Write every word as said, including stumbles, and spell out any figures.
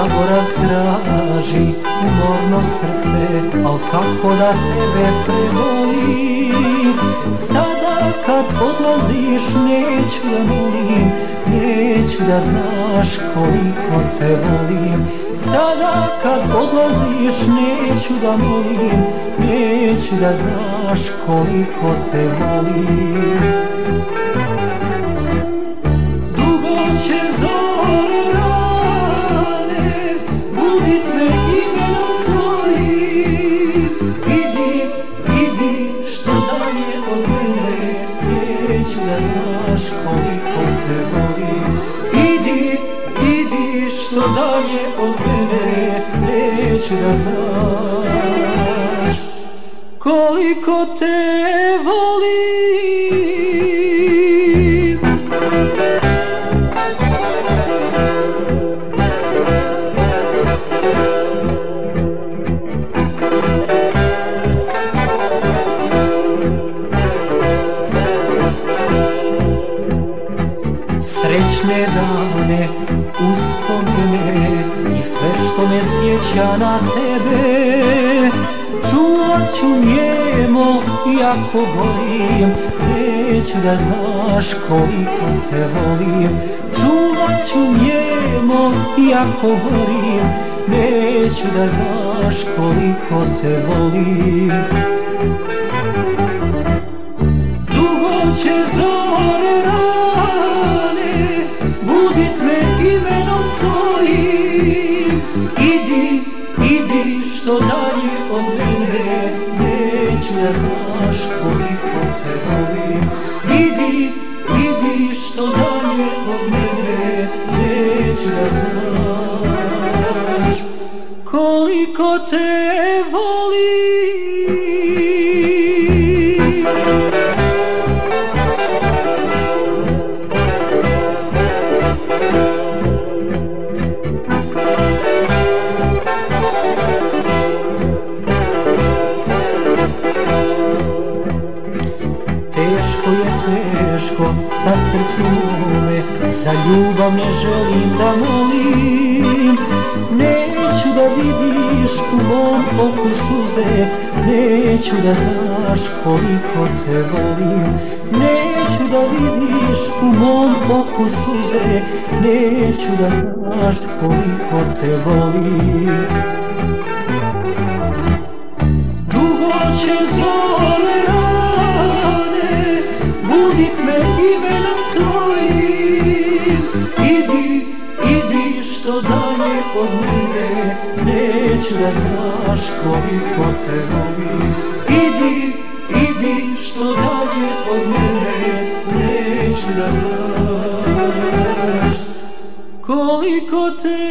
zaborav traži umorno srce, al kako da tebe prevolim. Sada kad odlaziš neću da molim, neću da znaš koliko te volim. Sada kad odlaziš neću da molim, neću da znaš koliko te volim. Dugo će zore rane budit me imenom tvojim. Idi, idi što dalje od mene, neću da znaš koliko te volim. Idi, idi što dalje od mene, neću da znaš koliko te volim. Srećne dane, uspomene i sve što me sjeća na tebe čuvat ću njemo iako gorim, neću da znaš koliko te volim. Čuvat ću njemo iako gorim, neću da znaš koliko te volim. Dugo će zore rane budit me imenom tvojim. Idi, idi što dalje od mene, neću da znaš koliko te volim. Idi, idi što dalje od mene, neću da znaš koliko te volim. Teško je, teško sad srcu mome, za ljubav ne želim da molim. Neću da vidiš u mom oku suze, neću da znaš koliko te volim. Neću da vidiš u mom oku suze, neću da znaš koliko te volim. Dugo će zore rane budit me imenom tvojim. Idi, idi što dalje od mene, neću da znaš koliko te volim. Idi, idi što dalje od mene, neću da znaš koliko te